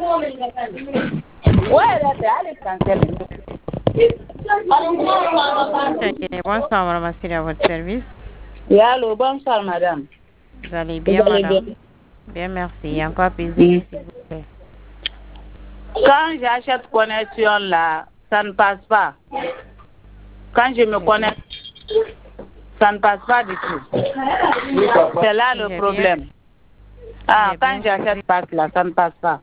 Ouais, allez, cancel. Bonsoir, madame Assiri, à votre service. Oui, allô, bonsoir, madame. Vous allez Vous bien, allez madame? bien? Bien, merci. Encore plus s'il vous plaît. Quand j'achète connexion là, ça ne passe pas. Quand je me connecte, ça ne passe pas du tout. C'est là Si le j'ai problème. bien, Ah, j'ai quand bien j'achète compris. passe là, ça ne passe pas.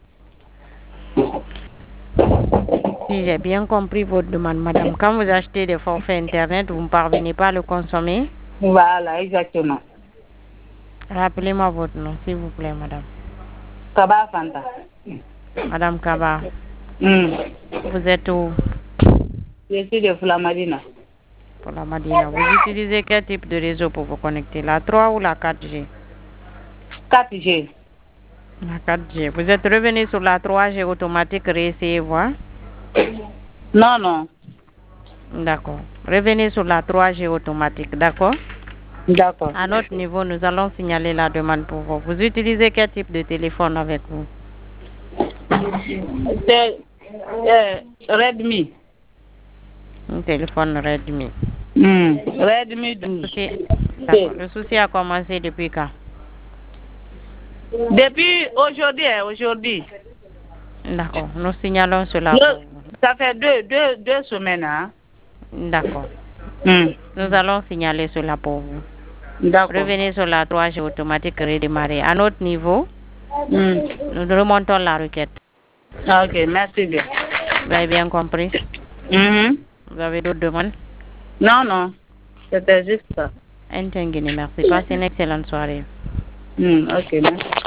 Si j'ai bien compris votre demande, madame, quand vous achetez des forfaits Internet, vous ne parvenez pas à le consommer. Voilà, exactement. Rappelez-moi votre nom, s'il vous plaît, madame. Kaba Fanta. Madame Kaba, Hmm. vous êtes où Je suis de Flamadina. pour la Madina? Vous utilisez quel type de réseau pour vous connecter? La 3 ou la 4G? 4G. La 4G. Vous êtes revenu sur la 3G automatique, réessayez voir. Non, non. D'accord. Revenez sur la 3G automatique, d'accord? D'accord. À notre niveau, nous allons signaler la demande pour vous. Vous utilisez quel type de téléphone avec vous? C'est Redmi. Un téléphone Redmi. Redmi Le 12. souci, d'accord. Le souci a commencé depuis quand? Depuis aujourd'hui, aujourd'hui. D'accord. Nous signalons cela pour vous. Ça fait deux semaines. Hein? D'accord. Hmm. Nous allons signaler cela pour vous. D'accord. Revenez sur la 3G automatique redémarrer. À notre niveau, Hmm. nous remontons la requête. Ah, ok, merci bien. Vous avez bien compris? Mhm. Vous avez d'autres demandes? Non, non. C'était juste ça. Merci. Passez une excellente soirée. Ok, merci.